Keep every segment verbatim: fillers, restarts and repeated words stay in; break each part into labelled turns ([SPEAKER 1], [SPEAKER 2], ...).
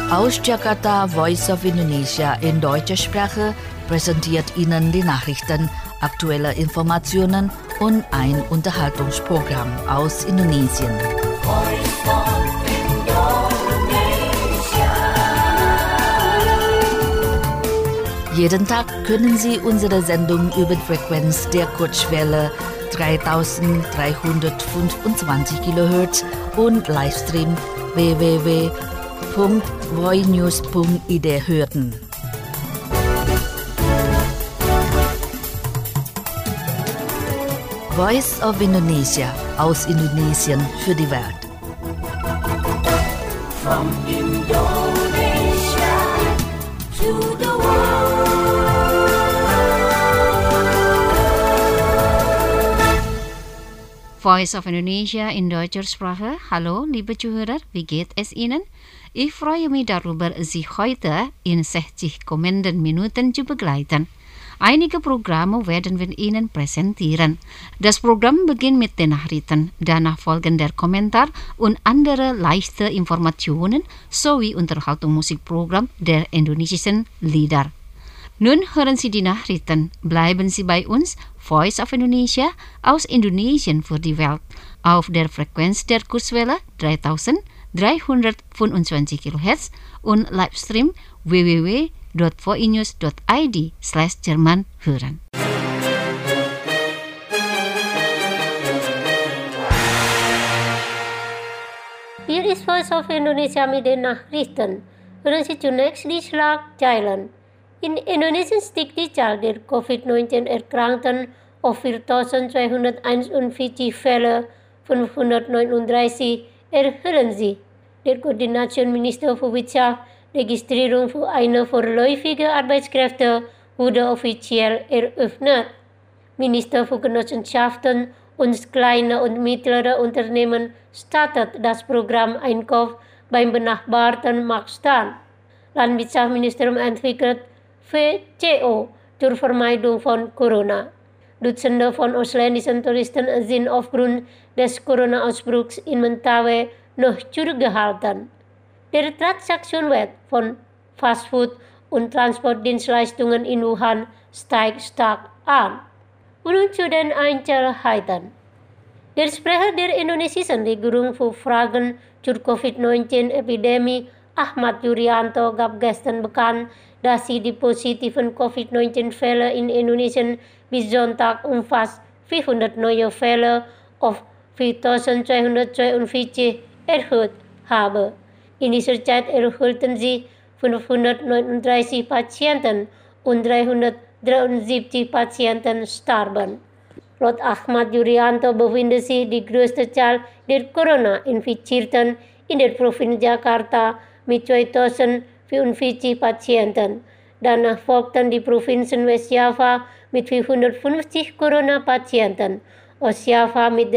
[SPEAKER 1] Aus Jakarta, Voice of Indonesia in deutscher Sprache präsentiert Ihnen die Nachrichten, aktuelle Informationen und ein Unterhaltungsprogramm aus Indonesien. Jeden Tag können Sie unsere Sendung über die Frequenz der Kurzwelle dreitausenddreihundertfünfundzwanzig Kilohertz und Livestream w w w punkt voinews punkt i d hören. Voice of Indonesia aus Indonesien für die Welt.
[SPEAKER 2] From Indonesia to the world.
[SPEAKER 3] Voice of Indonesia in deutscher Sprache. Hallo, liebe Zuhörer, wie geht es Ihnen? Ich freue mich darüber, Sie heute in sechzig kommenden Minuten zu begleiten. Einige Programme werden wir Ihnen präsentieren. Das Programm beginnt mit den Nachrichten, danach folgen der Kommentar und andere leichte Informationen sowie Unterhaltungsmusikprogramm der indonesischen Lieder. Nun hören Sie die Nachrichten. Bleiben Sie bei uns, Voice of Indonesia aus Indonesien für die Welt, auf der Frequenz der Kurzwelle dreitausenddreihundertfünfundzwanzig Kilohertz und Livestream w w w punkt voinews punkt i d slash Jerman hören.
[SPEAKER 4] Hier ist Voice of Indonesia mit den Nachrichten. Hören Sie zunächst die Schlagzeilen. In Indonesien stieg die Zahl der Covid neunzehn Erkrankten auf viertausendzweihunderteinundvierzig Fälle, fünfhundertneununddreißig erhöhen sie. Der Koordinationsminister für Wirtschaft, Registrierung für eine vorläufige Arbeitskräfte wurde offiziell eröffnet. Minister für Genossenschaften und kleine und mittlere Unternehmen startet das Programm Einkauf beim benachbarten Marktstand. Landwirtschaftsministerium entwickelt V C O zur Vermeidung von Corona. Dutzende von ausländischen Touristen sind aufgrund des Corona-Ausbruchs in Mentawai noch zurückgehalten. Der Transaktionswert von Fastfood und Transportdienstleistungen in Wuhan steigt stark an. Und nun zu den Einzelheiten. Der Sprecher der indonesischen Regierung für Fragen zur Covid neunzehn Epidemie, Ahmad Yuryanto, gab gestern bekannt, dass sie die positiven Covid neunzehn Fälle in Indonesien bis Sonntag um fast vierhundert neue Fälle auf viertausendzweihundertzweiundvierzig erhöht habe. In dieser Zeit erhielten sie fünfhundertneununddreißig Patienten und dreihundertdreiundsiebzig Patienten starben. Laut Ahmad Yuryanto befindet sich die größte Zahl der Corona-Infizierten in der Provinz Jakarta mit zweitausendvierundvierzig Patienten. Danach folgten die Provinzen Westjava mit vierhundertfünfzig Corona-Patienten, Ostjava mit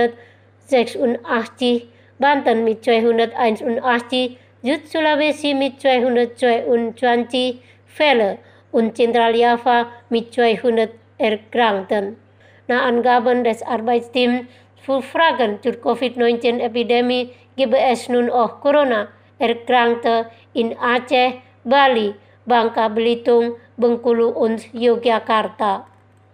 [SPEAKER 4] dreihundertsechsundachtzig, Banten mit zweihunderteinundachtzig, Süd-Sulawesi mit zweihundertzweiundzwanzig Fällen und Zentraljava mit zweihundert Erkrankten. Nach Angaben des Arbeitsteams für Fragen zur Covid neunzehn Epidemie gibt es nun auch Corona-Erkrankte in Aceh, Bali, Bangka Belitung, Bengkulu und Yogyakarta.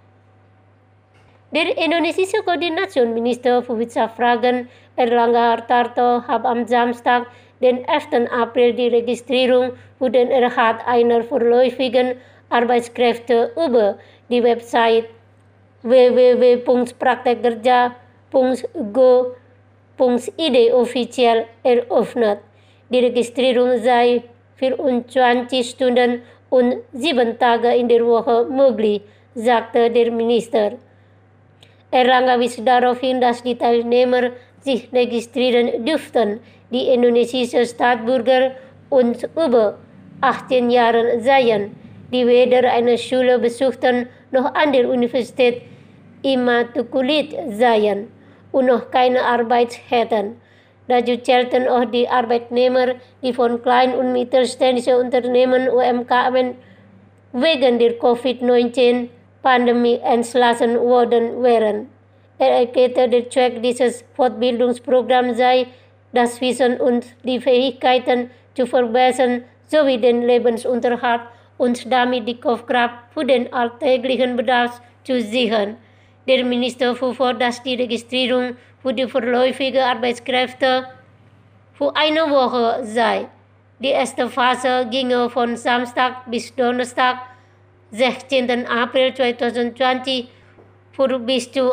[SPEAKER 4] Der indonesische Koordinationsminister für Wirtschaftsfragen Erlangga Hartarto hat am Samstag, den elften April, die Registrierung für den Erhalt einer vorläufigen Arbeitskräfte über die Website w w w punkt praktekkerja punkt go punkt i d offiziell eröffnet. Die Registrierung sei vierundzwanzig Stunden und sieben Tage in der Woche möglich, sagte der Minister. Erlangga wies darauf hin, dass die Teilnehmer sich registrieren dürften, die indonesische Staatsbürger und über achtzehn Jahre seien, die weder eine Schule besuchten noch an der Universität immatrikuliert seien und noch keine Arbeit hätten. Dazu zählten auch die Arbeitnehmer, die von kleinen und mittelständischen Unternehmen U M K M wegen der Covid neunzehn Pandemie entlassen worden wären. Er erklärte, der Zweck dieses Fortbildungsprogramms sei, das Wissen und die Fähigkeiten zu verbessern sowie den Lebensunterhalt und damit die Kaufkraft für den alltäglichen Bedarf zu sichern. Der Minister fuhr fort, dass die Registrierung für die vorläufigen Arbeitskräfte für eine Woche sei. Die erste Phase ginge von Samstag bis Donnerstag, sechzehnten April zweitausendzwanzig, für bis zu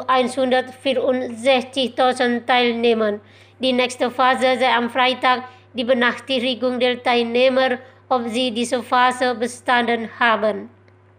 [SPEAKER 4] hundertvierundsechzigtausend Teilnehmern. Die nächste Phase sei am Freitag. Die Benachrichtigung der Teilnehmer, ob sie diese Phase bestanden haben.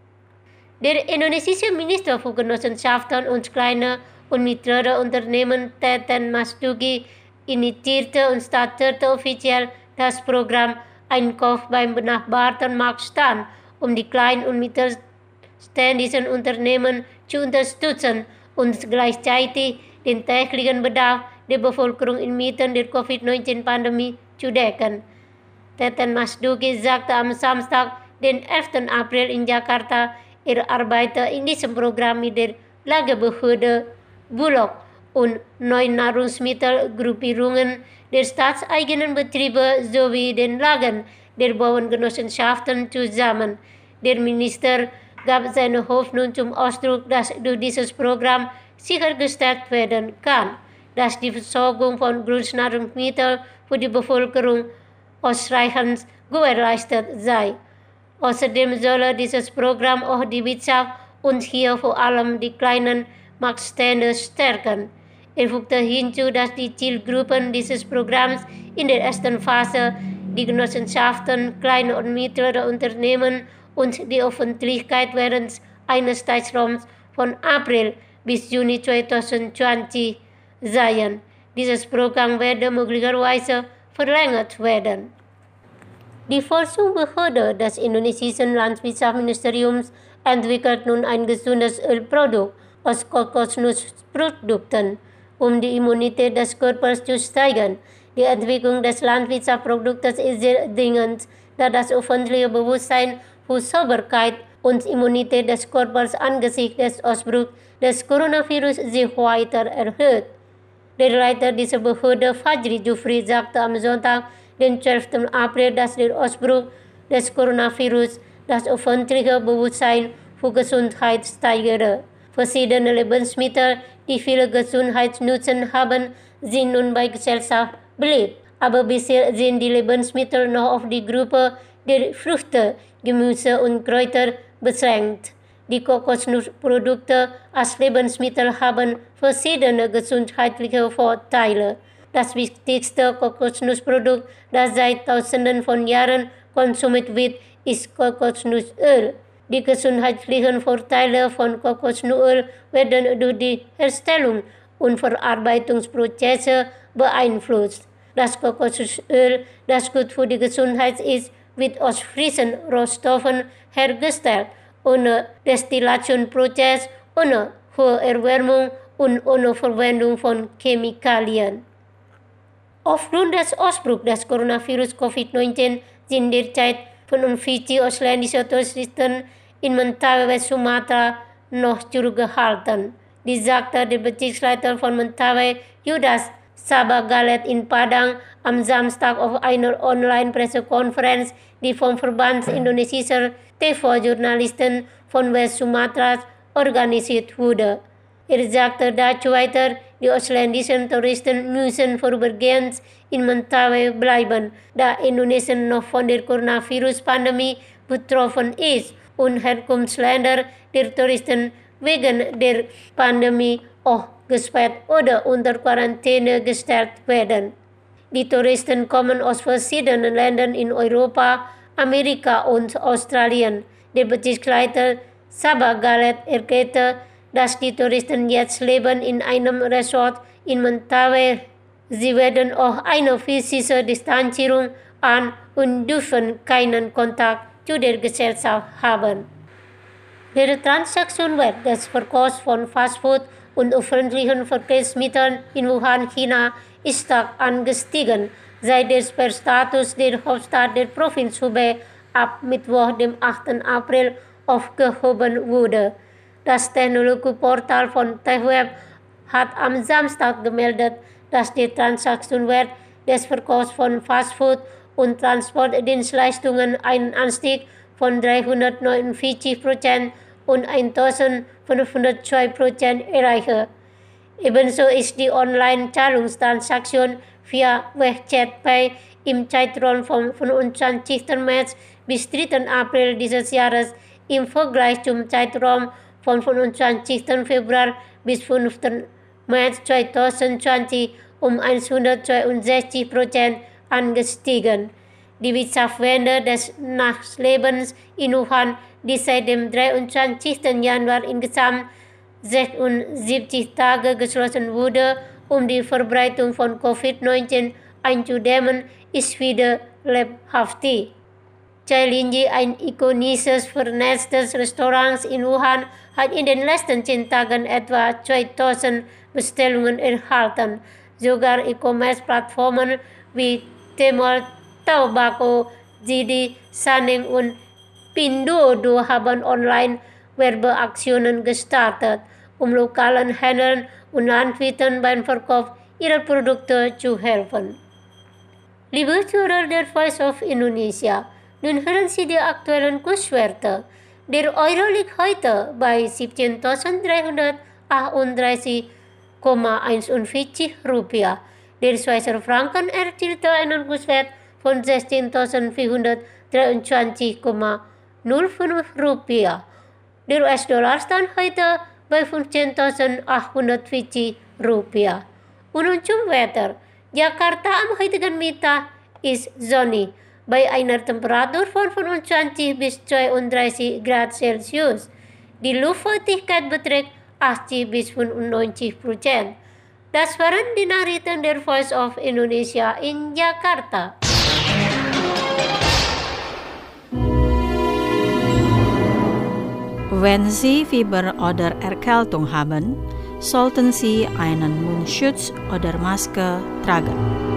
[SPEAKER 4] Der indonesische Minister für Genossenschaften und kleine und mittlere Unternehmen, Teten Masdugi, initiierte und startete offiziell das Programm Einkauf beim benachbarten Marktstand, um die kleinen und mittelständischen Unternehmen zu unterstützen und gleichzeitig den täglichen Bedarf der Bevölkerung inmitten der Covid neunzehn Pandemie zu decken. Teten Masdugi sagte am Samstag, den elften April in Jakarta, er arbeite in diesem Programm mit der Lagerbehörde Bulog und neuen Nahrungsmittelgruppierungen der staatseigenen Betriebe sowie den Lagen der Bauerngenossenschaften zusammen. Der Minister gab seine Hoffnung zum Ausdruck, dass durch dieses Programm sichergestellt werden kann, dass die Versorgung von Grundnahrungsmitteln für die Bevölkerung ausreichend gewährleistet sei. Außerdem solle dieses Programm auch die Wirtschaft und hier vor allem die kleinen Marktstände stärken. Er fügte hinzu, dass die Zielgruppen dieses Programms in der ersten Phase die Genossenschaften, kleine und mittlere Unternehmen und die Öffentlichkeit während eines Zeitraums von April bis Juni zweitausendzwanzig seien. Dieses Programm werde möglicherweise verlängert werden. Die Forschungsbehörde des indonesischen Landwirtschaftsministeriums entwickelt nun ein gesundes Ölprodukt aus Kokosnussprodukten, um die Immunität des Körpers zu steigern. Die Entwicklung des Landwirtschaftsproduktes ist sehr dringend, da das öffentliche Bewusstsein für Sauberkeit und Immunität des Körpers angesichts des Ausbruchs des Coronavirus sich weiter erhöht. Der Leiter dieser Behörde, Fajri Jufri, sagte am Sonntag, den zwölften April, dass der Ausbruch des Coronavirus das öffentliche Bewusstsein für Gesundheit steigere. Verschiedene Lebensmittel, die viele Gesundheitsnutzen haben, sind nun bei Gesellschaft beliebt. Aber bisher sind die Lebensmittel noch auf die Gruppe der Früchte, Gemüse und Kräuter beschränkt. Die Kokosnussprodukte als Lebensmittel haben verschiedene gesundheitliche Vorteile. Das wichtigste Kokosnussprodukt, das seit Tausenden von Jahren konsumiert wird, ist Kokosnussöl. Die gesundheitlichen Vorteile von Kokosnussöl werden durch die Herstellung und Verarbeitungsprozesse beeinflusst. Das Kokosnussöl, das gut für die Gesundheit ist, wird aus frischen Rohstoffen hergestellt, ohne Destillationsprozess, ohne hohe Erwärmung und ohne Verwendung von Chemikalien. Aufgrund des Ausbruchs des Coronavirus Covid neunzehn sind derzeit fünfundvierzig ausländische Touristen in Mentawai, Sumatra, noch zurückgehalten. Dies sagte der Bezirksleiter von Mentawai, Judas Sabagalet in Padang, am Samstag auf einer Online-Pressekonferenz, die vom Verband indonesischer T V-Journalisten von West Sumatra organisiert wurde. Er sagte dazu weiter, die ausländischen Touristen müssen vorübergehend in Mentawai bleiben, da Indonesien noch von der Coronavirus-Pandemie betroffen ist und Herkunftsländer der Touristen wegen der Pandemie auch gesperrt oder unter Quarantäne gestellt werden. Die Touristen kommen aus verschiedenen Ländern in Europa, Amerika und Australien. Der Bezirksleiter Sabagalet erklärte, dass die Touristen jetzt leben in einem Resort in Mentawai. Sie werden auch eine physische Distanzierung an und dürfen keinen Kontakt zu der Gesellschaft haben. Der Transaktionswert des Verkaufs von Fastfood und öffentlichen Verkehrsmitteln in Wuhan, China, ist stark angestiegen, seit der Sperrstatus der Hauptstadt der Provinz Hubei ab Mittwoch, dem achten April, aufgehoben wurde. Das Technologieportal von TechWeb hat am Samstag gemeldet, dass der Transaktionswert des Verkaufs von Fastfood und Transportdienstleistungen einen Anstieg von dreihundertneunundvierzig Prozent und eintausendfünfhundertzwei Prozent erreiche. Ebenso ist die Online-Zahlungstransaktion via WeChat-Pay im Zeitraum vom fünfundzwanzigsten März bis dritten April dieses Jahres im Vergleich zum Zeitraum vom fünfundzwanzigsten Februar bis fünften März zweitausendzwanzig um hundertzweiundsechzig Prozent angestiegen. Die Wirtschaftswende des Nachlebens in Wuhan, die seit dem dreiundzwanzigsten Januar insgesamt sechsundsiebzig Tage geschlossen wurde, um die Verbreitung von Covid neunzehn einzudämmen, ist wieder leibhaftig. Cailingji, ein ikonisches, vernetztes Restaurant in Wuhan, hat in den letzten zehn Tagen etwa zweitausend Bestellungen erhalten. Sogar E-Commerce-Plattformen wie Tmall, Taobao, Didi, Saneng und Pinduoduo haben Online-Werbeaktionen gestartet, um lokalen Händlern und Landwirten beim Verkauf ihrer Produkte zu helfen. Liebe Zuhörer der Voice of Indonesia, nun hören Sie die aktuellen Kurswerte. Der Euro liegt heute bei siebzehntausenddreihundertachtunddreißig Komma einundvierzig Rupiah. Der Schweizer Franken erzielte einen Kurswert von sechzehntausendvierhundertdreiundzwanzig Komma null fünf Rupiah. Der U S-Dollar stand heute bei fünfzehntausendachthundertvierzig Rupiah. Und nun zum Wetter. Jakarta am heutigen Mittag ist sonnig, bei einer Temperatur von fünfundzwanzig bis zweiunddreißig Grad Celsius. Die Luftfeuchtigkeit beträgt achtzig bis fünfundneunzig Prozent. Das waren die Nachrichten der Voice of Indonesia in Jakarta.
[SPEAKER 5] Wenn Sie Fieber oder Erkältung haben, sollten Sie einen Mundschutz oder Maske tragen.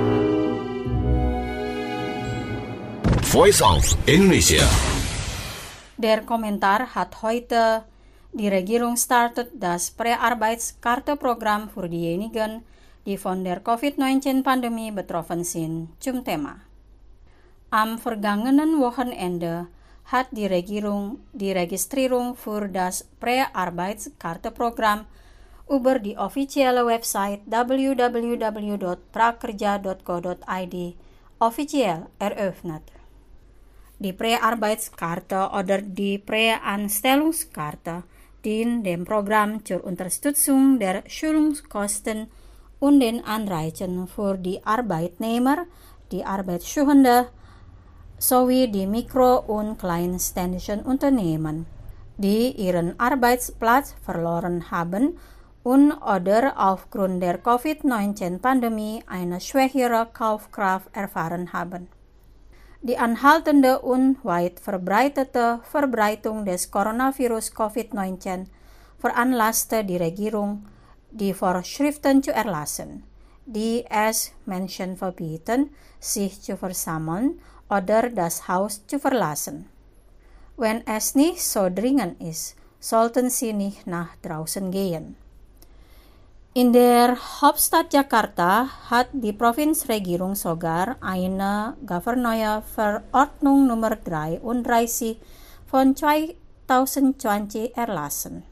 [SPEAKER 6] Voice of Indonesia.
[SPEAKER 5] Der Kommentar hat heute: Die Regierung startet das Präarbeitskarteprogramm für diejenigen, die von der Covid neunzehn Pandemie betroffen sind, zum Thema. Am vergangenen Wochenende hat die Regierung die Registrierung für das Präarbeitskarteprogramm über die offizielle Website w w w dot prakerja dot co dot i d offiziell eröffnet. Die Präarbeitskarte oder die Präanstellungskarte dient dem Programm zur Unterstützung der Schulungskosten und den Anreizen für die Arbeitnehmer, die Arbeitssuchende sowie die mikro- und kleinständischen Unternehmen, die ihren Arbeitsplatz verloren haben und oder aufgrund der Covid neunzehn Pandemie eine schwächere Kaufkraft erfahren haben. Die anhaltende und weit verbreitete Verbreitung des Coronavirus Covid neunzehn veranlasste die Regierung, die Vorschriften zu erlassen, die es Menschen verbieten, sich zu versammeln oder das Haus zu verlassen. Wenn es nicht so dringend ist, sollten sie nicht nach draußen gehen. In der Hauptstadt Jakarta hat die Provinzregierung sogar eine Gouverneurverordnung Nummer dreiunddreißig von zweitausendzwanzig erlassen,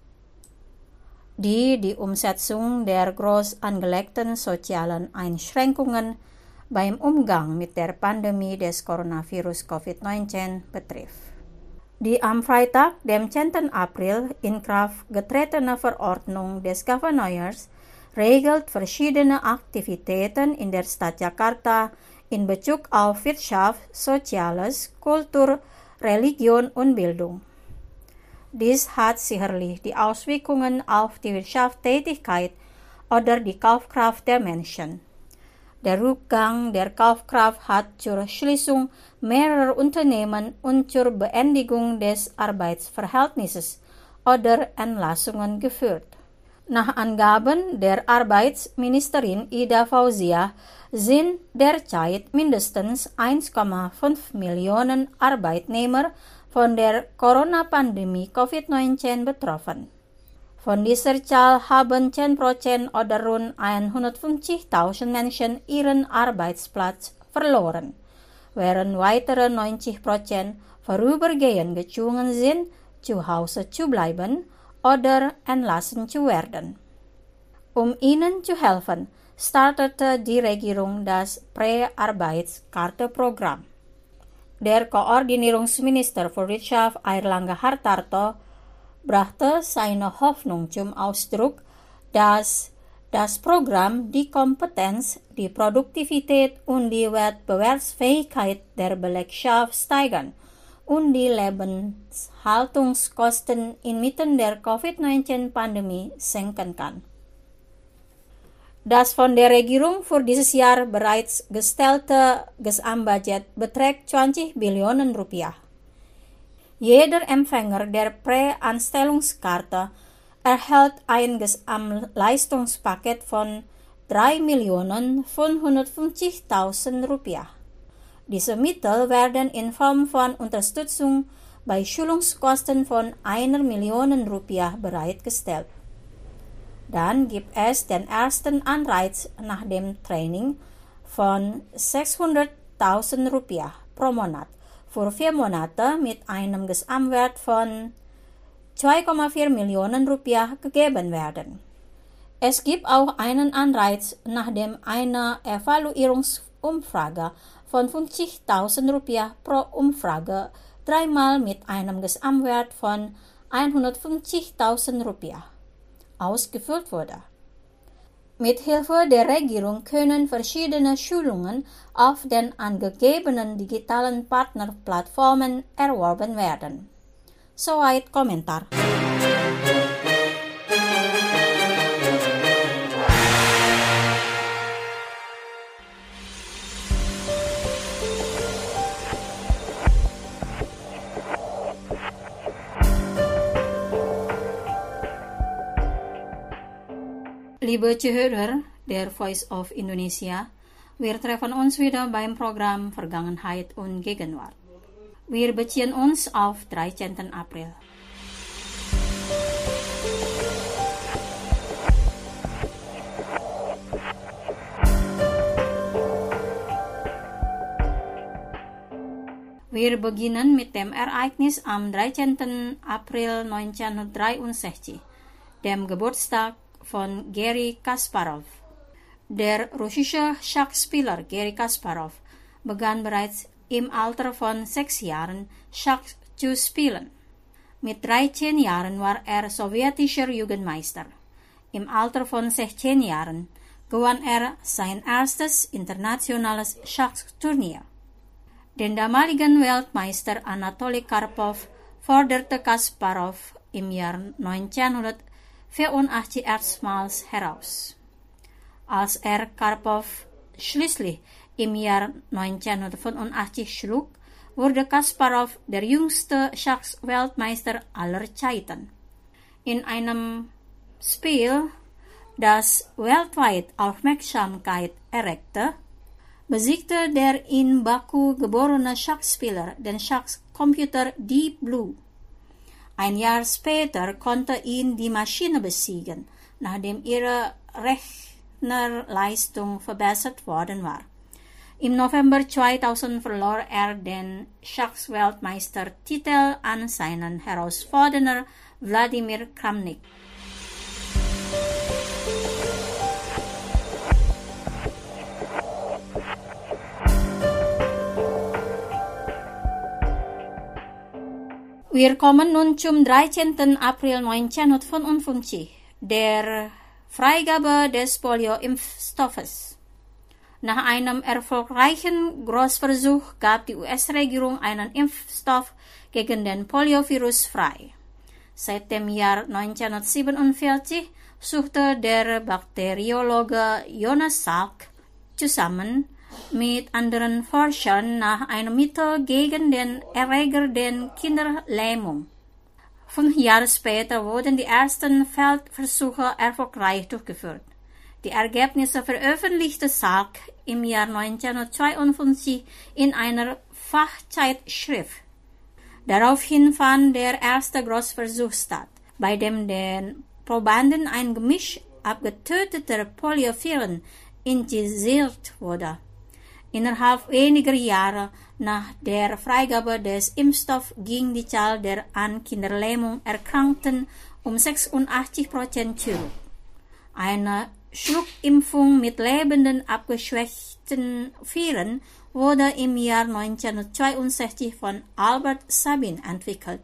[SPEAKER 5] die die Umsetzung der groß angelegten sozialen Einschränkungen beim Umgang mit der Pandemie des Coronavirus Covid neunzehn betrifft. Die am Freitag, dem zehnten April, in Kraft getretene Verordnung des Gouverneurs regelt verschiedene Aktivitäten in der Stadt Jakarta in Bezug auf Wirtschaft, Soziales, Kultur, Religion und Bildung. Dies hat sicherlich die Auswirkungen auf die Wirtschaftstätigkeit oder die Kaufkraft der Menschen. Der Rückgang der Kaufkraft hat zur Schließung mehrerer Unternehmen und zur Beendigung des Arbeitsverhältnisses oder Entlassungen geführt. Nach Angaben der Arbeitsministerin Ida Fauzia sind derzeit mindestens eins Komma fünf Millionen Arbeitnehmer von der Corona-Pandemie Covid neunzehn betroffen. Von dieser Zahl haben zehn Prozent oder rund hundertfünfzigtausend Menschen ihren Arbeitsplatz verloren, während weitere neunzig Prozent vorübergehend gezwungen sind, zu Hause zu bleiben oder entlassen zu werden. Um ihnen zu helfen, startete die Regierung das Prä-Arbeitskarteprogramm. Der Koordinierungsminister für Wirtschaft Airlangga Hartarto brachte seine Hoffnung zum Ausdruck, dass das Programm die Kompetenz, die Produktivität und die Wettbewerbsfähigkeit der Belegschaft steigern und die Lebenshaltungskosten inmitten der Covid neunzehn-Pandemie senken kann. Das von der Regierung für dieses Jahr bereits gestellte Gesamtbudget beträgt zwanzig Billionen Rupiah. Jeder Empfänger der Prä-Anstellungskarte erhält ein Gesamtleistungspaket von drei Millionen fünfhundertfünfzigtausend Rupiah. Diese Mittel werden in Form von Unterstützung bei Schulungskosten von einer Million Rupiah bereitgestellt. Dann gibt es den ersten Anreiz nach dem Training von sechshunderttausend Rupiah pro Monat für vier Monate mit einem Gesamtwert von zwei Komma vier Millionen Rupiah gegeben werden. Es gibt auch einen Anreiz, nachdem eine Evaluierungsumfrage von fünfzigtausend Rupiah pro Umfrage dreimal mit einem Gesamtwert von hundertfünfzigtausend Rupiah ausgeführt wurde. Mit Hilfe der Regierung können verschiedene Schulungen auf den angegebenen digitalen Partnerplattformen erworben werden. Soweit Kommentar. Liebe Zuhörer der Voice of Indonesia, wir treffen uns wieder beim Programm Vergangenheit und Gegenwart. Wir beziehen uns auf dreizehnten April. Wir beginnen mit dem Ereignis am dreizehnten April neunzehnhundertdreiundsechzig, dem Geburtstag von Garry Kasparov. Der russische Schachspieler Garry Kasparov begann bereits im Alter von sechs Jahren Schach zu spielen. Mit dreizehn Jahren war er sowjetischer Jugendmeister. Im Alter von sechzehn Jahren gewann er sein erstes internationales Schachturnier. Den damaligen Weltmeister Anatoli Karpov forderte Kasparov im Jahr neunzehnhundertvierundachtzig erstmals heraus. Als er Karpov schließlich im Jahr neunzehnhundertfünfundachtzig schlug, wurde Kasparov der jüngste Schachweltmeister aller Zeiten. In einem Spiel, das weltweit Aufmerksamkeit erregte, besiegte der in Baku geborene Schachspieler den Schachcomputer Deep Blue. Ein Jahr später konnte ihn die Maschine besiegen, nachdem ihre Rechnerleistung verbessert worden war. Im November zweitausend verlor er den Schachweltmeistertitel an seinen Herausforderer Wladimir Kramnik. Wir kommen nun zum dreizehnten April neunzehnhundertfünfundfünfzig, der Freigabe des Polio-Impfstoffes. Nach einem erfolgreichen Großversuch gab die U S-Regierung einen Impfstoff gegen den Poliovirus frei. Seit dem Jahr neunzehnhundertsiebenundvierzig suchte der Bakteriologe Jonas Salk zusammen mit anderen Forschern nach einem Mittel gegen den Erreger der Kinderlähmung. Fünf Jahre später wurden die ersten Feldversuche erfolgreich durchgeführt. Die Ergebnisse veröffentlichte Salk im Jahr neunzehnhundertzweiundfünfzig in einer Fachzeitschrift. Daraufhin fand der erste Großversuch statt, bei dem den Probanden ein Gemisch abgetöteter Polioviren injiziert wurde. Innerhalb weniger Jahre nach der Freigabe des Impfstoffs ging die Zahl der an Kinderlähmung Erkrankten um sechsundachtzig Prozent zurück. Eine Schluckimpfung mit lebenden, abgeschwächten Viren wurde im Jahr neunzehnhundertzweiundsechzig von Albert Sabin entwickelt.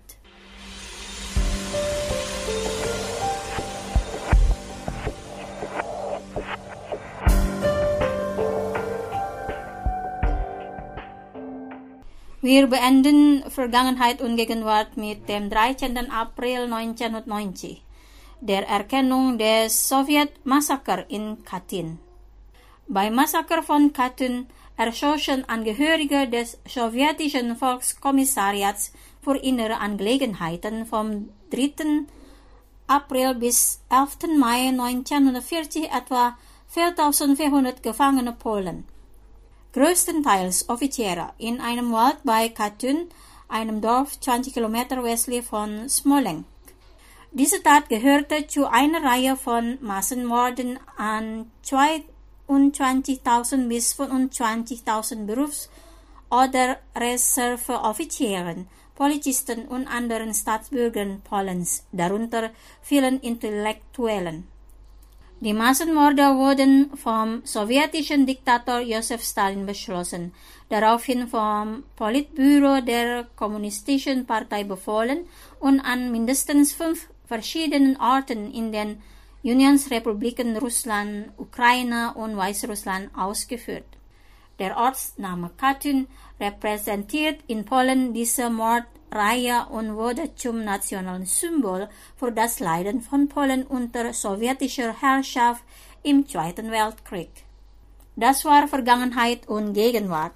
[SPEAKER 5] Wir beenden Vergangenheit und Gegenwart mit dem dreizehnten April neunzehnhundertneunzig, der Erkennung des Sowjetmassaker in Katyn. Beim Massaker von Katyn erschossen Angehörige des sowjetischen Volkskommissariats für innere Angelegenheiten vom dritten April bis elften Mai neunzehnhundertvierzig etwa viertausendvierhundert Gefangene Polen. Größtenteils Offiziere in einem Wald bei Katyn, einem Dorf zwanzig Kilometer westlich von Smolensk. Diese Tat gehörte zu einer Reihe von Massenmorden an zweiundzwanzigtausend bis fünfundzwanzigtausend Berufs- oder Reserveoffizieren, Polizisten und anderen Staatsbürgern Polens, darunter vielen Intellektuellen. Die Massenmorde wurden vom sowjetischen Diktator Josef Stalin beschlossen, daraufhin vom Politbüro der Kommunistischen Partei befohlen und an mindestens fünf verschiedenen Orten in den Unionsrepubliken Russland, Ukraine und Weißrussland ausgeführt. Der Ortsname Katyn repräsentiert in Polen diese Mordreihe und wurde zum nationalen Symbol für das Leiden von Polen unter sowjetischer Herrschaft im Zweiten Weltkrieg. Das war Vergangenheit und Gegenwart.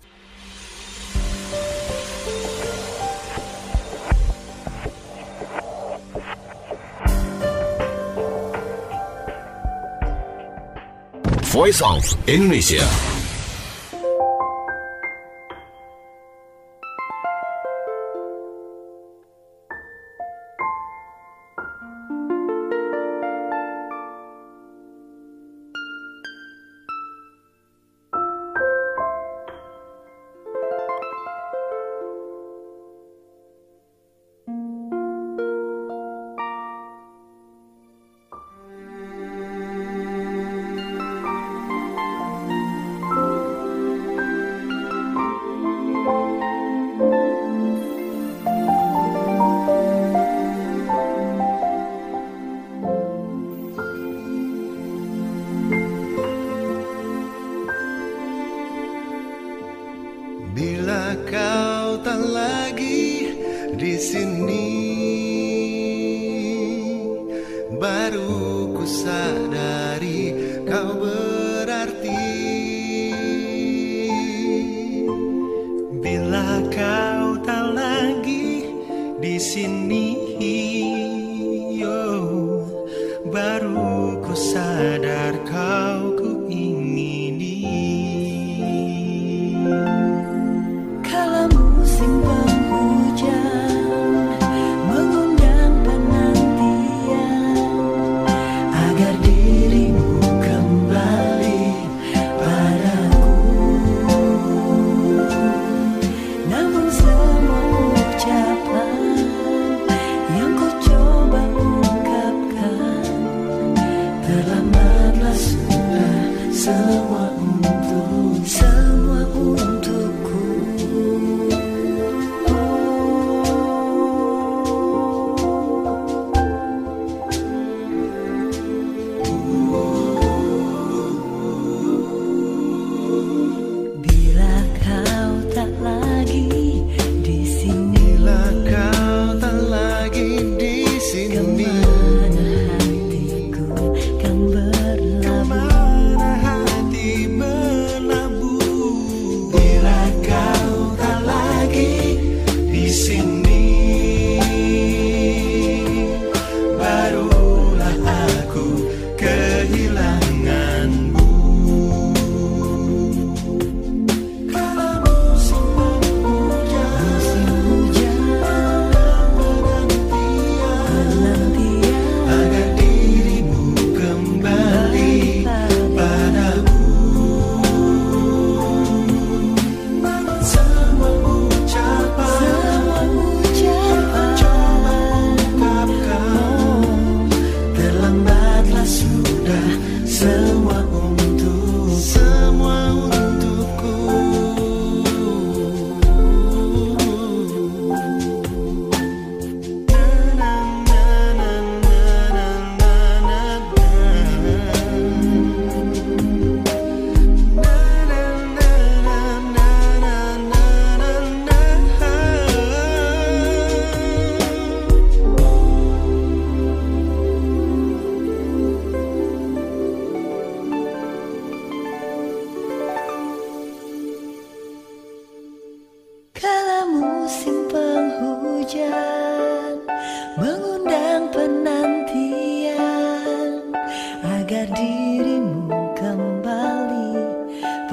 [SPEAKER 6] Voice of Indonesia.
[SPEAKER 7] Bila kau tak lagi di sini, baru ku sadari kau berarti. Bila kau tak lagi di sini, yo, baru ku sadar kau ku ingini.
[SPEAKER 2] Kala musim penghujan mengundang penantian agar dirimu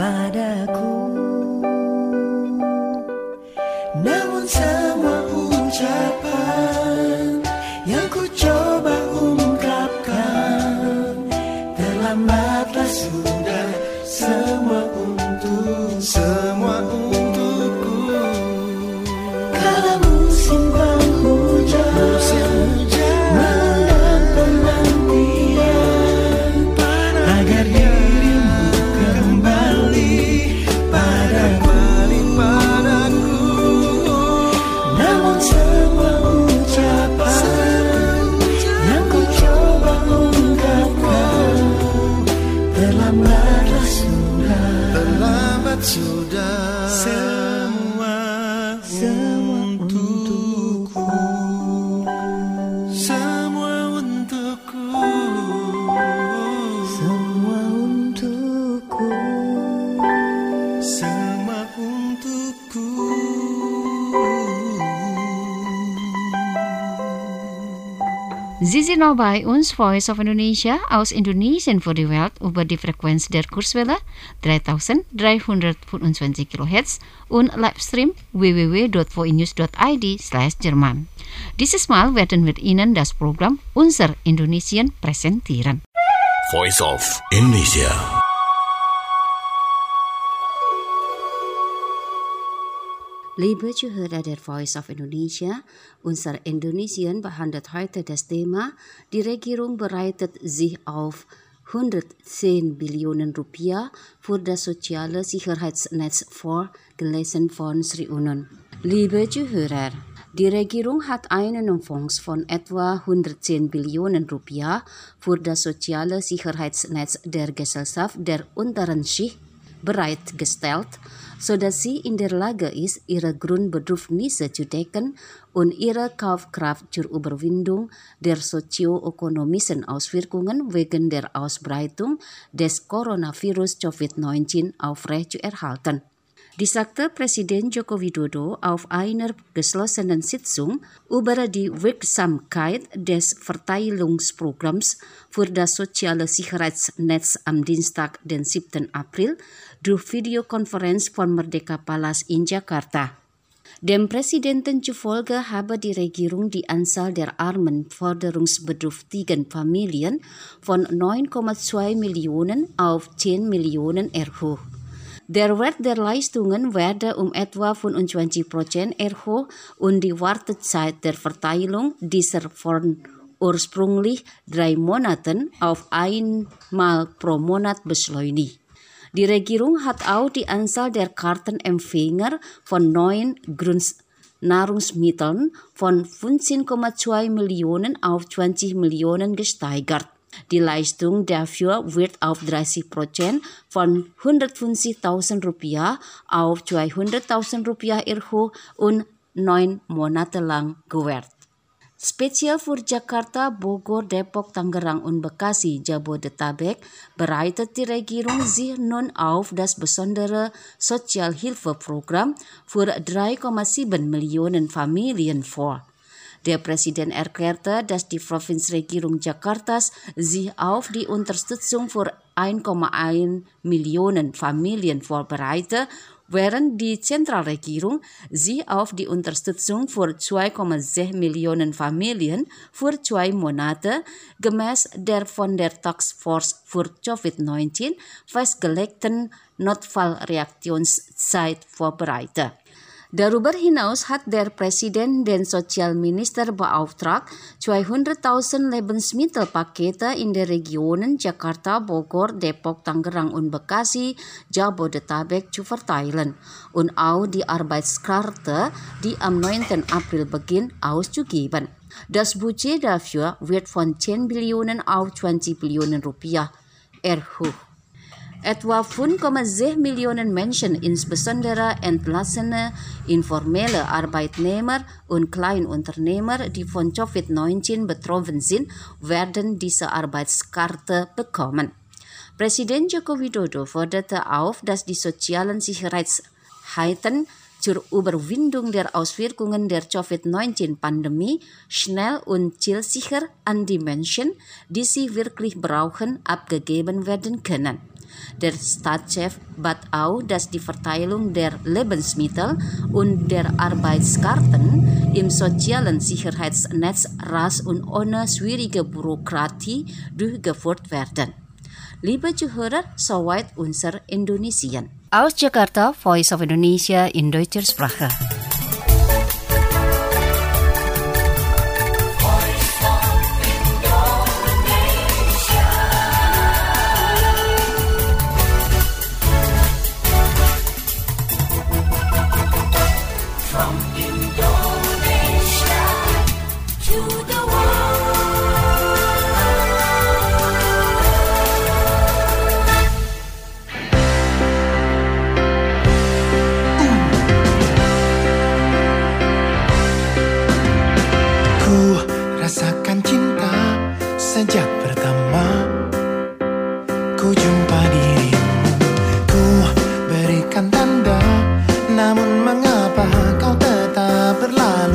[SPEAKER 2] padaku. Namun semua ucapan yang ku coba ungkapkan, terlambatlah sudah, semua untuk semua untukku. Kala musim penghujan, musim hujan melanda penantian, agar dirimu kembali padaku. Namun semua ucapan yang ku coba ungkapkan, terlambatlah sudah, terlambat sudah, semua semua untukku, semua untukku, semua untukku, semua untukku.
[SPEAKER 3] Sie sind noch bei uns, Voice of Indonesia, aus Indonesien für die Welt über die Frequenz der Kurzwelle dreitausenddreihundertfünfundzwanzig Kilohertz und Livestream w w w punkt voinews punkt i d slash Jerman. Dieses Mal werden wir Ihnen das Programm Unser Indonesien präsentieren.
[SPEAKER 6] Voice of Indonesia.
[SPEAKER 8] Liebe Zuhörer der Voice of Indonesia, unser Indonesien behandelt heute das Thema, die Regierung bereitet sich auf hundertzehn Billionen Rupiah für das soziale Sicherheitsnetz vor, gelesen von Sri Unun. Liebe Zuhörer, die Regierung hat einen Umfang von etwa hundertzehn Billionen Rupiah für das soziale Sicherheitsnetz der Gesellschaft der unteren Schicht bereitgestellt, sodass sie in der Lage ist, ihre Grundbedürfnisse zu decken und ihre Kaufkraft zur Überwindung der sozioökonomischen Auswirkungen wegen der Ausbreitung des Coronavirus Covid neunzehn aufrechtzuerhalten. Dies sagte Präsident Joko Widodo auf einer geschlossenen Sitzung über die Wirksamkeit des Verteilungsprogramms für das soziale Sicherheitsnetz am Dienstag, den siebten April, durch Videokonferenz von Merdeka Palace in Jakarta. Dem Präsidenten zufolge habe die Regierung die Anzahl der armen, förderungsbedürftigen Familien von neun Komma zwei Millionen auf zehn Millionen erhöht. Der Wert der Leistungen werde um etwa fünfundzwanzig Prozent erhöht und die Wartezeit der Verteilung dieser von ursprünglich drei Monaten auf einmal pro Monat beschleunigt. Die Regierung hat auch die Anzahl der Kartenempfänger von neuen Grundnahrungsmitteln von fünfzehn Komma zwei Millionen auf zwanzig Millionen gesteigert. Die Leistung dafür wird auf dreißig Prozent von hundertfünfzigtausend Rupiah auf zweihunderttausend Rupiah erhöht und neun Monate lang gewährt. Speziell für Jakarta, Bogor, Depok, Tangerang und Bekasi, Jabodetabek, bereitet die Regierung sich nun auf das besondere Sozialhilfeprogramm für drei Komma sieben Millionen Familien vor. Der Präsident erklärte, dass die Provinzregierung Jakartas sich auf die Unterstützung für ein Komma eins Millionen Familien vorbereite, während die Zentralregierung sich auf die Unterstützung für zwei Komma sechs Millionen Familien für zwei Monate gemäß der von der Taskforce für Covid neunzehn festgelegten Notfallreaktionszeit vorbereitet. Darüber hinaus hat der Präsident den Sozialminister beauftragt, zweihunderttausend Lebensmittelpakete in den Regionen Jakarta, Bogor, Depok, Tangerang und Bekasi, Jabodetabek zu verteilen und auch die Arbeitskarte, die am neunten April beginnt, auszugeben. Das Budget dafür wird von zehn Billionen auf zwanzig Billionen Rupiah erhöht. Etwa fünf Komma sechs Millionen Menschen, insbesondere entlassene, informelle Arbeitnehmer und Kleinunternehmer, die von Covid neunzehn betroffen sind, werden diese Arbeitskarte bekommen. Präsident Joko Widodo forderte auf, dass die sozialen Sicherheiten zur Überwindung der Auswirkungen der Covid neunzehn Pandemie schnell und zielsicher an die Menschen, die sie wirklich brauchen, abgegeben werden können. Der Staatschef bat auch, dass die Verteilung der Lebensmittel und der Arbeitskarten im sozialen Sicherheitsnetz rasch und ohne schwierige Bürokratie durchgeführt werden. Liebe Zuhörer, soweit unser Indonesien.
[SPEAKER 3] Aus Jakarta, Voice of Indonesia in deutscher Sprache.
[SPEAKER 2] Rasakan cinta sejak pertama ku jumpa dirimu. Ku berikan tanda, namun mengapa kau tetap berlalu?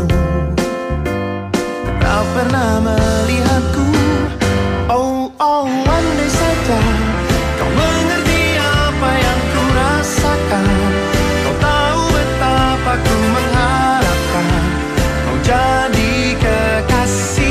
[SPEAKER 2] Kau pernah melihatku, oh oh andai saja kau mengerti apa yang ku rasakan. Kau tahu betapa ku mengharapkan kau jadi kekasih.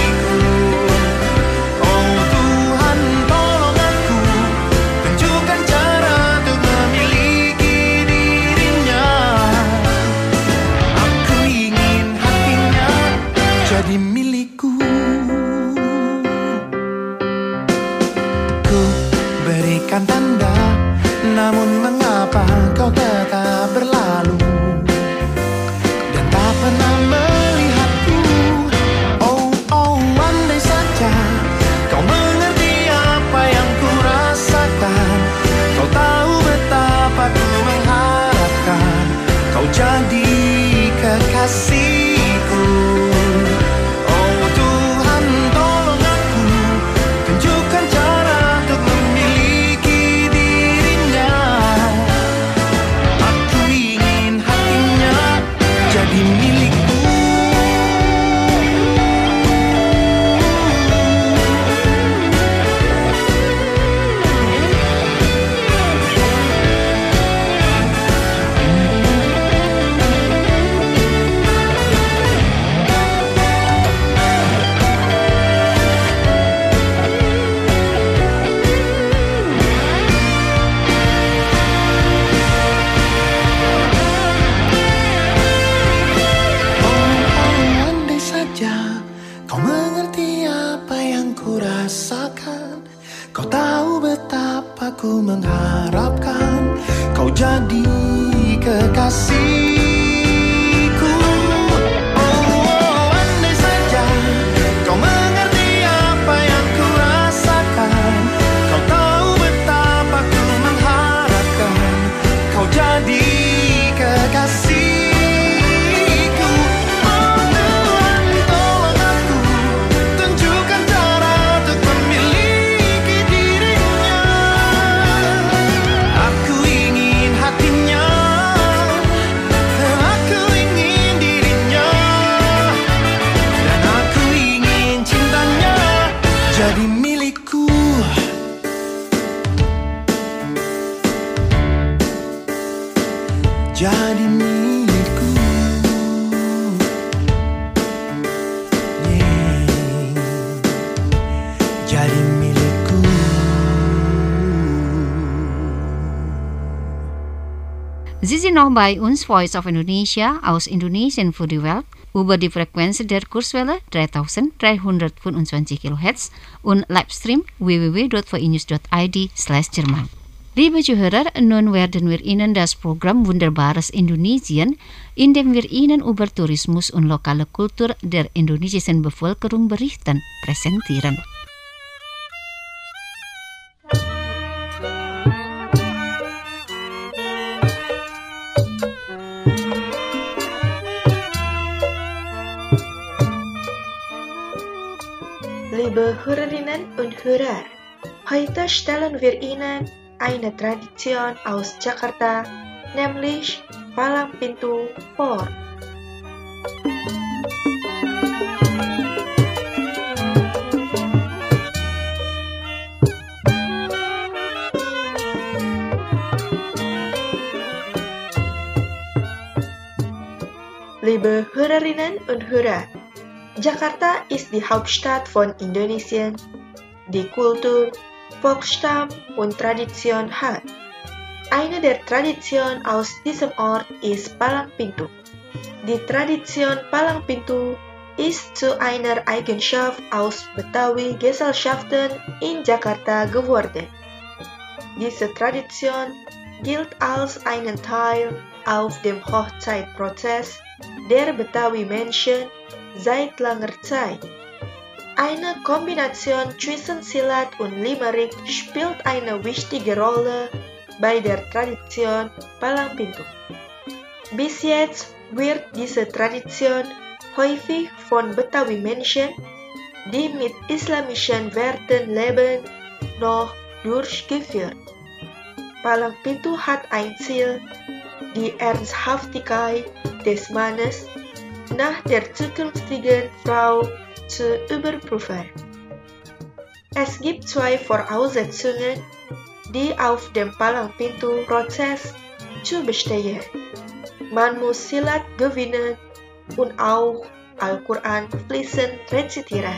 [SPEAKER 2] Tanda, namun mengapa kau tetap berlalu dan tak pernah melihatku? Oh oh andai saja kau mengerti apa yang ku rasakan. Kau tahu betapa ku mengharapkan kau jadi kekasihku. Oh Tuhan, tolong aku, tunjukkan cara untuk memiliki. Jadi milikku. Kau mengerti apa yang ku rasakan. Kau tahu betapa ku mengharapkan kau jadi kekasihku. Oh, oh andai saja kau mengerti apa yang ku rasakan. Kau tahu betapa ku mengharapkan kau jadi kekasih. Jadi milikku. Jadi milikku. Yeah. Jadi milikku.
[SPEAKER 3] Sie sind noch bei uns, Voice of Indonesia, aus Indonesien für die Welt, über die Frequenz der Kurswelle dreitausenddreihundertfünfundzwanzig Kilohertz und Livestream w w w punkt v i news punkt i d slash Jerman. Liebe Zuhörer, nun werden wir Ihnen das Programm Wunderbares Indonesien, in dem wir Ihnen über Tourismus und lokale Kultur der indonesischen Bevölkerung berichten, präsentieren.
[SPEAKER 9] Liebe Hörerinnen und Hörer, heute stellen wir Ihnen eine Tradition aus Jakarta, nämlich Palang Pintu vor. Liebe Hörerinnen und Hörer, Jakarta ist die Hauptstadt von Indonesien, die Kultur, Volksstamm und Tradition hat. Eine der Traditionen aus diesem Ort ist Palang Pintu. Die Tradition Palang Pintu ist zu einer Eigenschaft aus Betawi-Gesellschaften in Jakarta geworden. Diese Tradition gilt als einen Teil auf dem Hochzeitprozess der Betawi-Menschen seit langer Zeit. Eine Kombination zwischen Silat und Limerick spielt eine wichtige Rolle bei der Tradition Palang Pintu. Bis jetzt wird diese Tradition häufig von Betawi-Menschen, die mit islamischen Werten leben, noch durchgeführt. Palang Pintu hat ein Ziel, die Ernsthaftigkeit des Mannes nach der zukünftigen Frau zu überprüfen. Es gibt zwei Voraussetzungen, die auf dem Palang Pintu-Prozess zu bestehen. Man muss Silat gewinnen und auch Al-Quran fließend rezitieren.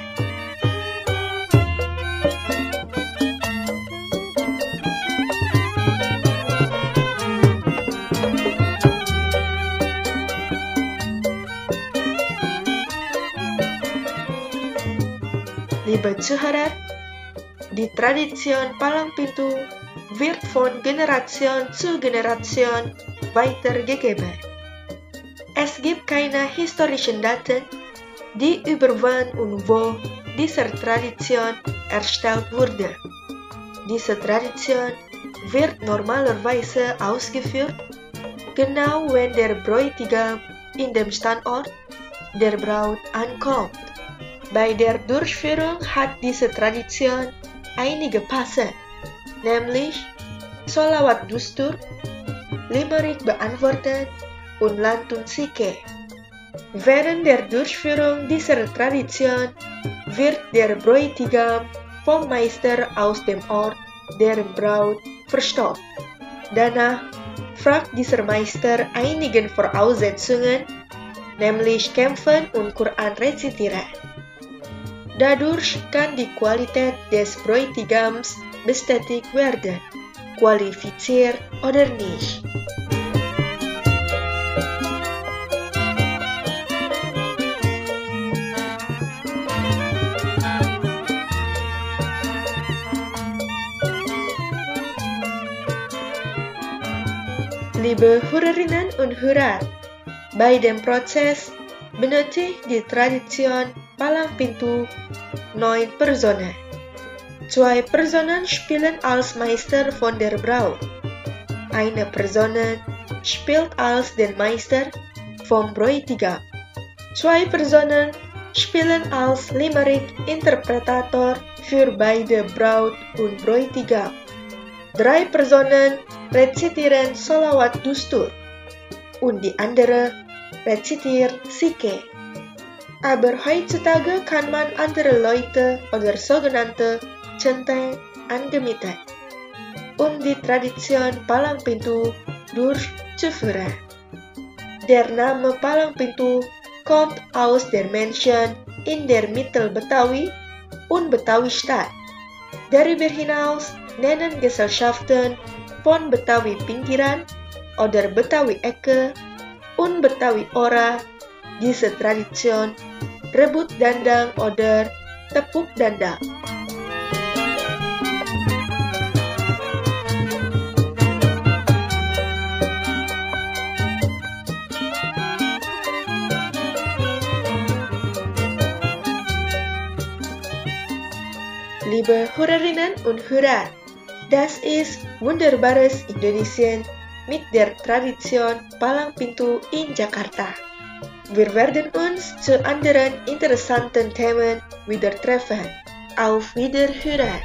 [SPEAKER 9] Liebe Zuhörer, die Tradition Palang Pintu wird von Generation zu Generation weitergegeben. Es gibt keine historischen Daten, die über wann und wo diese Tradition erstellt wurde. Diese Tradition wird normalerweise ausgeführt, genau wenn der Bräutigam in dem Standort der Braut ankommt. Bei der Durchführung hat diese Tradition einige Passen, nämlich Sholawat Dustur, Limerick beantworten und Lantun Sike. Während der Durchführung dieser Tradition wird der Bräutigam vom Meister aus dem Ort der Braut verstopft. Danach fragt dieser Meister einigen Voraussetzungen, nämlich kämpfen und Quran rezitieren. Dadurch kann die Qualität des Bräutigams bestätigt werden, qualifiziert oder nicht. Liebe Hörerinnen und Hörer, bei dem Prozess benötigt die Tradition Palang Pintu neun Personen. Zwei Personen spielen als Meister von der Braut. Eine Person spielt als den Meister vom Bräutigam. Zwei Personen spielen als Limerick-Interpretator für beide Braut und Bräutigam. Drei Personen rezitieren Sholawat Dustur und die andere rezitiert Sike. Aber heutzutage kann man andere Leute oder sogenannte Centeng angemieten, um die Tradition Palang Pintu durchzuführen. Der Name Palang Pintu kommt aus den Menschen in der Mittel-Betawi und Betawi-Stadt. Darüber hinaus nennen Gesellschaften von Betawi Pinggiran oder Betawi Ecke und Betawi Ora diese Tradition rebut dandang oder tepuk dandang. Liebe Hörerinnen und Hörer, das ist wunderbares Indonesien mit der Tradition Palang Pintu in Jakarta. Wir werden uns zu anderen interessanten Themen wieder treffen. Auf Wiederhören!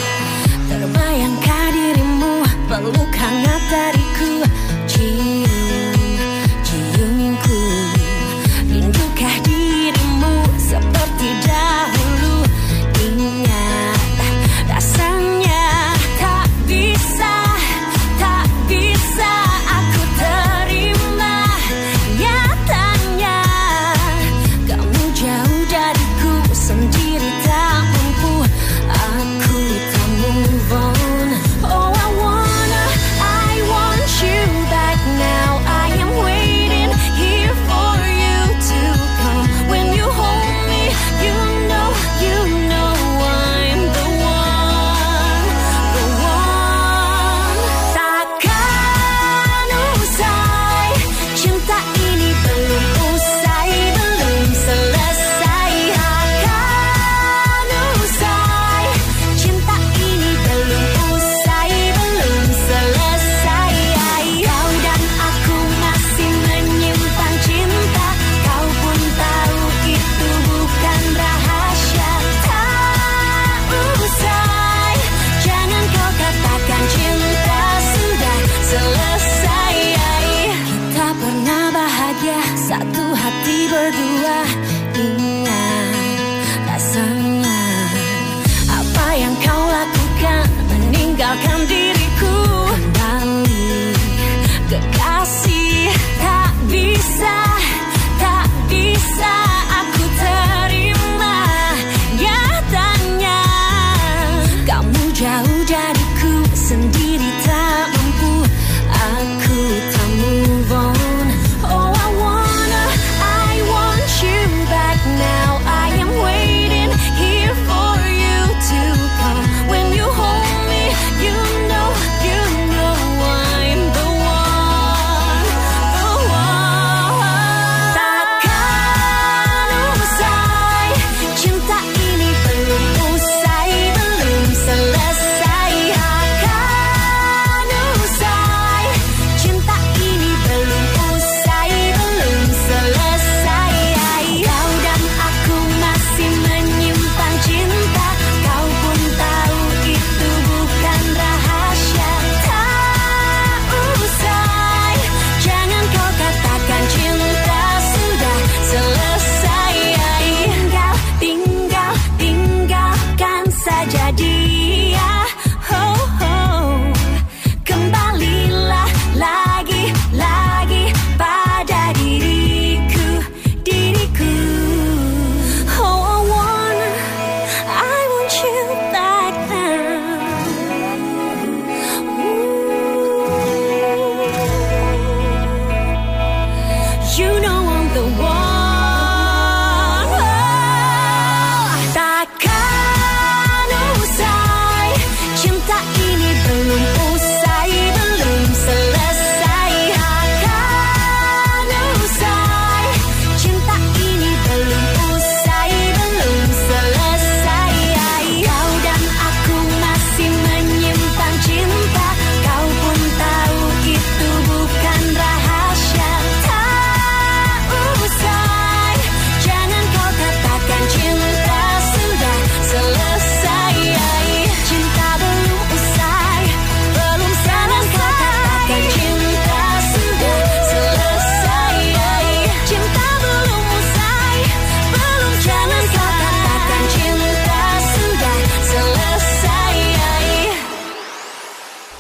[SPEAKER 10] Terbayangkah dirimu, peluk hangat dariku, jiwa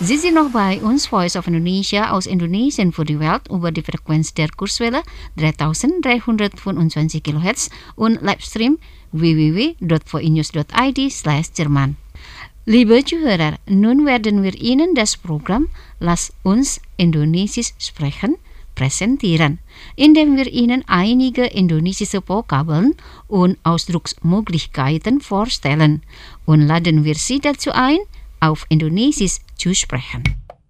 [SPEAKER 3] Sie sind noch bei uns, Voice of Indonesia aus Indonesien für die Welt über die Frequenz der Kurzwelle dreitausenddreihundertfünfundzwanzig Kilohertz und Livestream w w w dot voinews dot i d slash Jerman. Liebe Zuhörer, nun werden wir Ihnen das Programm Lass uns Indonesisch sprechen präsentieren, indem wir Ihnen einige indonesische Vokabeln und Ausdrucksmöglichkeiten vorstellen und laden wir Sie dazu ein, auf Indonesisch zu sprechen.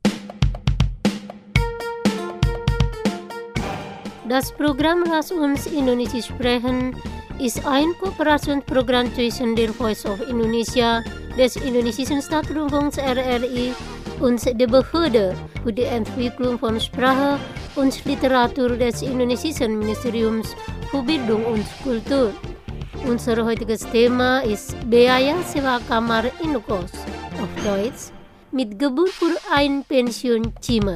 [SPEAKER 4] Das Programm Lass uns Indonesisch sprechen ist ein Kooperationsprogramm zwischen der Voice of Indonesia, des indonesischen Staatsrundfunks R R I und der Behörde für die Entwicklung von Sprache und Literatur des indonesischen Ministeriums für Bildung und Kultur. Unser heutiges Thema ist Biaya Sewa Kamar Indokos, auf Deutsch, mit Gebühr für ein Pensionzimmer.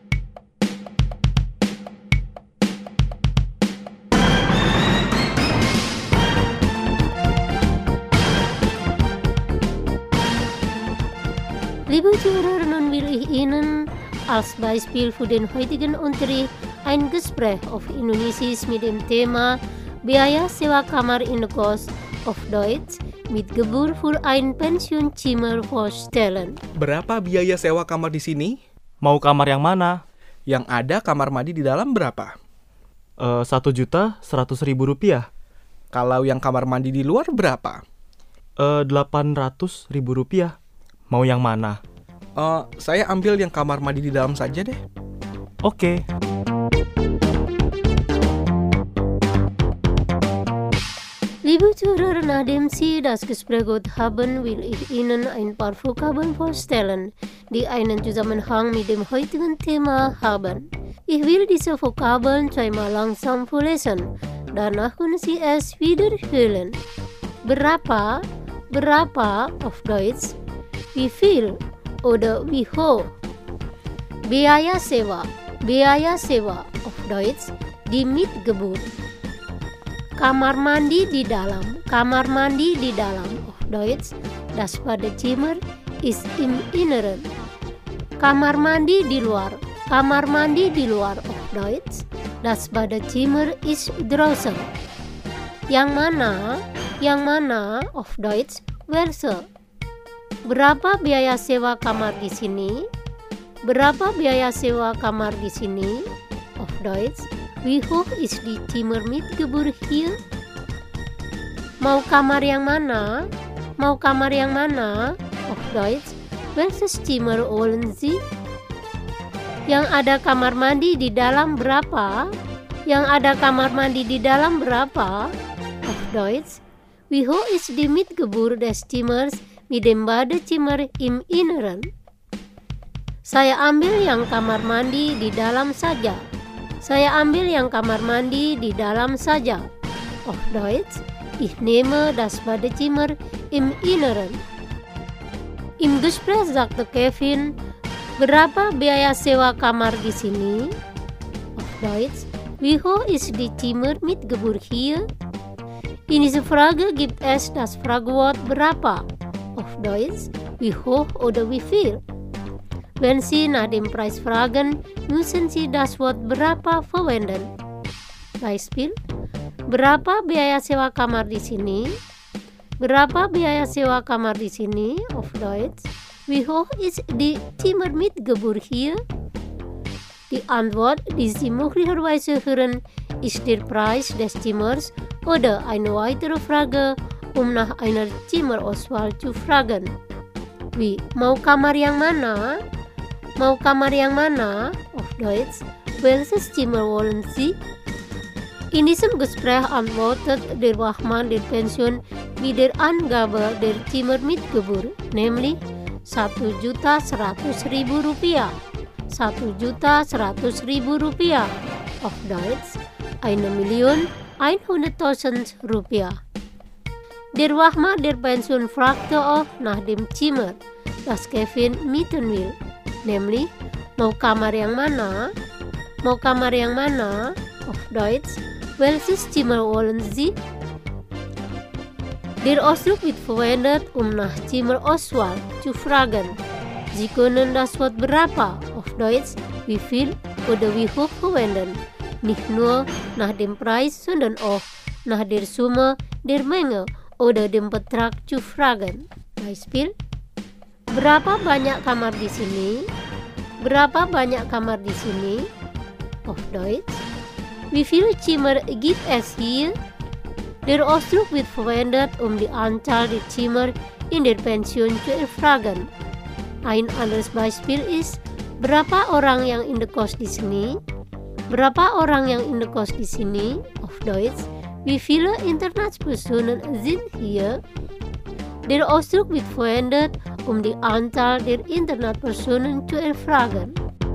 [SPEAKER 4] Liebe Zuhörer, nun will ich Ihnen als Beispiel für den heutigen Unterricht ein Gespräch auf Indonesisch mit dem Thema Biaya Sewa Kamar Indokos, auf Deutsch, mit Gebühr für ein Pensionzimmer vorstellen.
[SPEAKER 10] Berapa biaya sewa kamar di sini?
[SPEAKER 11] Mau kamar yang mana?
[SPEAKER 10] Yang ada kamar mandi di dalam berapa?
[SPEAKER 11] Satu juta seratus ribu rupiah.
[SPEAKER 10] Kalau yang kamar mandi di luar berapa?
[SPEAKER 11] Delapan ratus ribu rupiah. Mau yang mana?
[SPEAKER 10] Uh, saya ambil yang kamar mandi di dalam saja deh.
[SPEAKER 11] Oke.
[SPEAKER 4] Liebe Zuhörer, nachdem Sie das Gespräch gehört haben, will ich Ihnen ein paar Vokabeln vorstellen, die einen Zusammenhang mit dem heutigen Thema haben. Ich will diese Vokabeln zweimal langsam vorlesen. Danach können Sie es wiederholen. Berapa, berapa auf Deutsch, wie viel oder wie hoch. Biaya sewa, biaya sewa auf Deutsch, die Mietgebühr. Kamar mandi di dalam, kamar mandi di dalam auf Deutsch, das Badezimmer ist im Inneren. Kamar mandi di luar, kamar mandi di luar auf Deutsch, das Badezimmer ist draußen. Yang mana, yang mana auf Deutsch, welche. Berapa biaya sewa kamar di sini? Berapa biaya sewa kamar di sini? Auf Deutsch, wie hoch ist die Zimmermietgebühr hier? Mau kamar yang mana? Mau kamar yang mana? Auf Deutsch, welches Zimmer wollen Sie? Yang ada kamar mandi di dalam berapa? Yang ada kamar mandi di dalam berapa? Auf Deutsch, wie hoch ist die Mietgebühr des Zimmers mit dem Badezimmer im Inneren? Saya ambil yang kamar mandi di dalam saja. Saya ambil yang kamar mandi di dalam saja. Auf Deutsch, ich nehme das Badezimmer im Inneren. Im Gespräch sagte Kevin, berapa biaya sewa kamar di sini? Auf Deutsch, wie hoch ist die Zimmermietgebühr hier? In dieser Frage gibt es das Fragewort berapa. Auf Deutsch, wie hoch oder wie viel. Wenn Sie nach dem Preis fragen, müssen Sie das Wort berapa verwenden. Beispiel, berapa biaya sewa kamar di sini? Berapa biaya sewa kamar di sini? Auf Deutsch, wie hoch ist die Zimmermietgebühr hier? Die Antwort, die Sie möglicherweise hören, ist der Preis des Zimmers oder eine weitere Frage, um nach einer Zimmerauswahl zu fragen. Wie, mau kamar yang mana? Mau kamar yang mana? Auf Deutsch, welches Zimmer wollen Sie? In diesem Gespräch antwortet der Wachmann der Pension mit der Angabe der Zimmermietgebühr, nämlich satu juta seratus ribu rupiah. satu juta seratus ribu rupiah. Auf Deutsch, eine Million hunderttausend rupiah. Der Wachmann der Pension fragte auch nach dem Zimmer, das Kevin mieten will. Nämlich, mau kamar yang mana? Mau kamar yang mana? Auf Deutsch, welches Zimmer wollen Sie? Der Ausdruck wird verwendet, um nach Zimmerauswahl zu fragen. Sie können das Wort berapa auf Deutsch wie viel oder wie hoch verwenden. Nicht nur nach dem Preis, sondern auch nach der Summe, der Menge oder dem Betrag zu fragen. Beispiel: berapa banyak kamar di sini? Berapa banyak kamar di sini? Auf Deutsch: wie viele Zimmer gibt es hier? Der Ausdruck wird verwendet, um die Anzahl der Zimmer in der Pension zu erfragen. Ein anderes Beispiel ist: berapa orang yang in the Kos di sini? Berapa orang yang in the Kos di sini? Auf Deutsch: wie viele Internatspersonen sind hier? Der Ausdruck wird verwendet, um die Anzahl der Internatpersonen zu erfragen.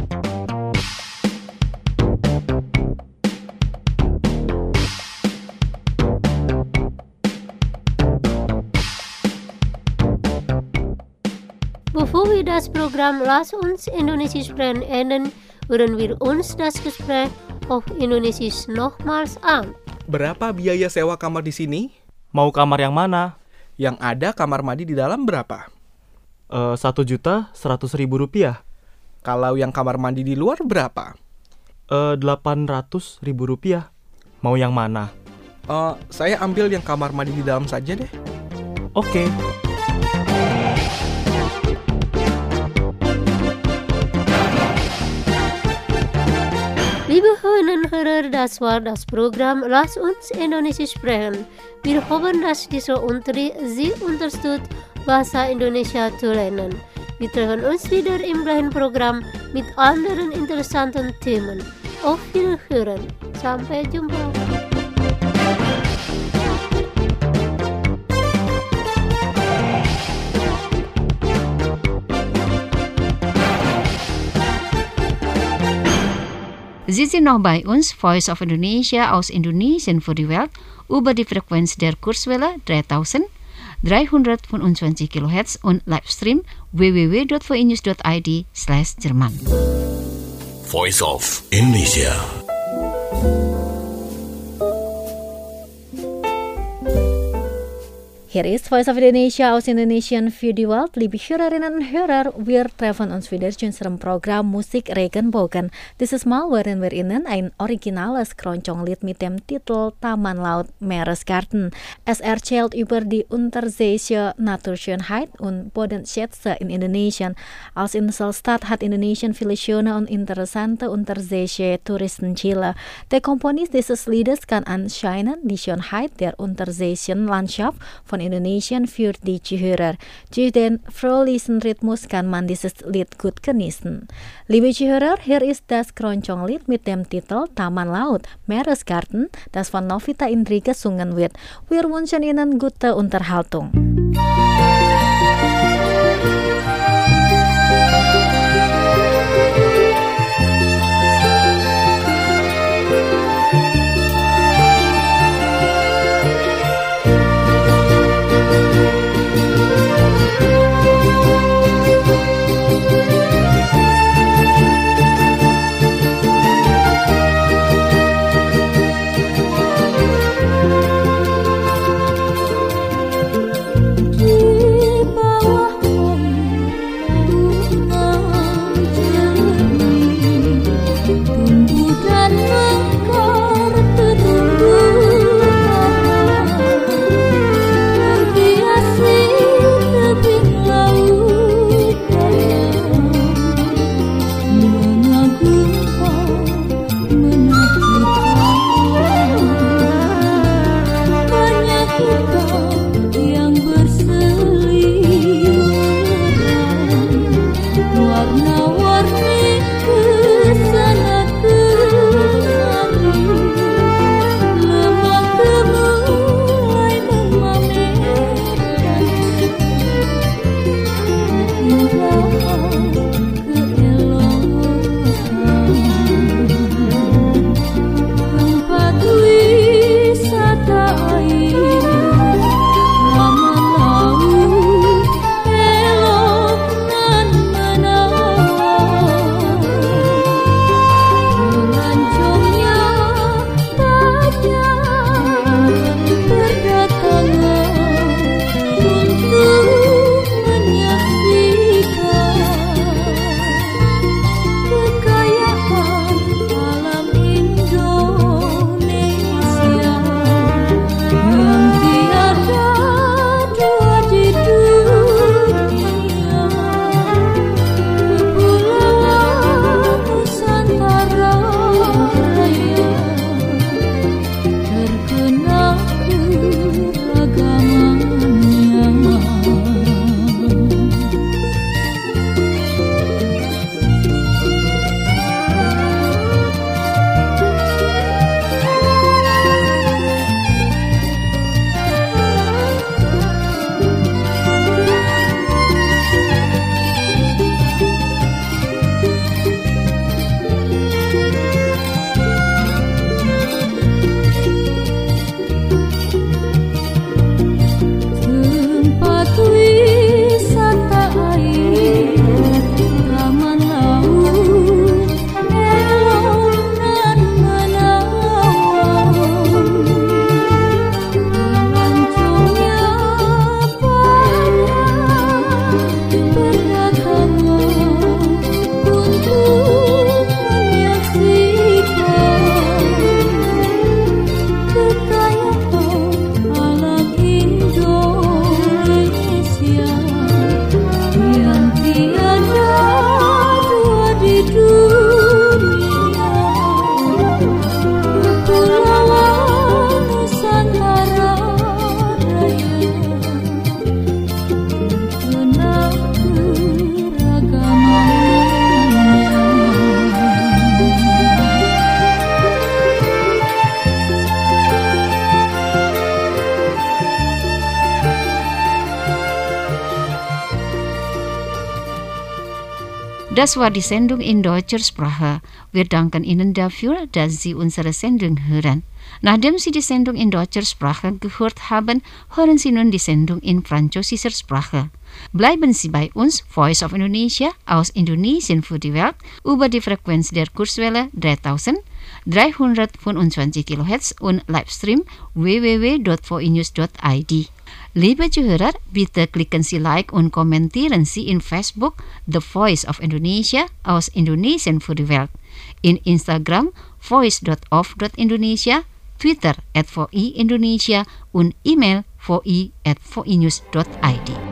[SPEAKER 4] Bevor wir das Programm Lass uns Indonesisch sprechen enden, hören wir uns das Gespräch auf Indonesisch nochmals an.
[SPEAKER 10] Berapa biaya sewa kamar di sini?
[SPEAKER 11] Mau kamar yang mana?
[SPEAKER 10] Yang ada kamar mandi di dalam berapa?
[SPEAKER 11] Eh, satu juta seratus ribu rupiah.
[SPEAKER 10] Kalau yang kamar mandi di luar berapa?
[SPEAKER 11] Eh, delapan ratus ribu rupiah. Mau yang mana?
[SPEAKER 10] Eh, saya ambil yang kamar mandi di dalam saja deh.
[SPEAKER 11] Oke.
[SPEAKER 4] Liebe Hörerinnen und Hörer, das war das Programm Lass uns Indonesisch sprechen. Wir hoffen, dass dieser Unterricht Sie unterstützt, Bahasa Indonesia zu lernen. Wir treffen uns wieder im gleichen Programm mit anderen interessanten Themen. Auf Wiederhören. Sampai jumpa.
[SPEAKER 3] Sie sind noch bei uns, Voice of Indonesia aus Indonesien für die Welt, über die Frequenz der Kurzwelle dreitausenddreihundertfünfundzwanzig Kilohertz und Livestream w w w dot v i news dot i d slash Jerman.
[SPEAKER 6] Voice of Indonesia.
[SPEAKER 12] Hier ist Voice of Indonesia aus Indonesian für die Welt. Liebe Hörerinnen und Hörer, wir treffen uns wieder zu unserem Programm Musik Regenbogen. Dieses Mal werden wir Ihnen ein originales Keroncong-Lied mit dem Titel Taman Laut Meeresgarten. Es erzählt über die unterseeische Naturschönheit und Bodenschätze in Indonesien. Als Inselstadt hat Indonesien viele schöne und interessante unterseeische Touristenziele. Der Komponist dieses Liedes kann anscheinend die Schönheit der unterseeischen Landschaft von Indonesien für die Zuhörer. Durch den fröhlichen Rhythmus kann man dieses Lied gut genießen. Liebe Zuhörer, hier ist das Keroncong-Lied mit dem Titel Taman Laut Meeresgarten, das von Novita Indri gesungen wird. Wir wünschen Ihnen gute Unterhaltung.
[SPEAKER 2] Ooh.
[SPEAKER 3] Das war die Sendung in deutscher Sprache. Wir danken Ihnen dafür, dass Sie unsere Sendung hören. Nachdem Sie die Sendung in deutscher Sprache gehört haben, hören Sie nun die Sendung in französischer Sprache. Bleiben Sie bei uns, Voice of Indonesia, aus Indonesien für die Welt, über die Frequenz der Kurzwelle dreitausenddreihundertfünfundzwanzig Kilohertz und Livestream w w w dot v i news dot i d. Liebe Zuhörer, bitte klicken Sie Like und kommentieren Sie in Facebook The Voice of Indonesia aus Indonesien für die Welt, in Instagram voice dot of dot indonesia, Twitter at v i indonesia und E-Mail v i at v i news dot i d.